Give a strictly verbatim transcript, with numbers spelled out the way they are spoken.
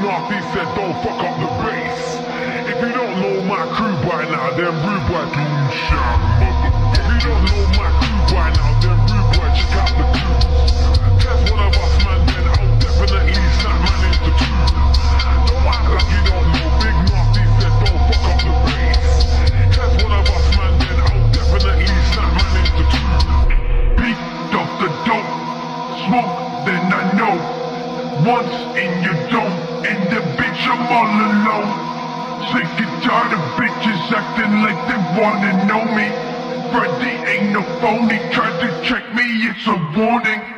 Nasty said don't fuck up the bass. If you don't know my crew by now, then rude boy do sham. If you don't know my crew by now, then rude boy check out the crew. Test one of us man, then I'll definitely snap man into two. Don't act like you don't know. Big Nasty said don't fuck up the bass. Test one of us man, then I'll definitely snap man into two. Beat off the dope, smoke then I know. Once in your dome, and the bitch I'm all alone. Sick and tired of bitches acting like they wanna know me. Freddy ain't no phony, tried to check me, it's a warning.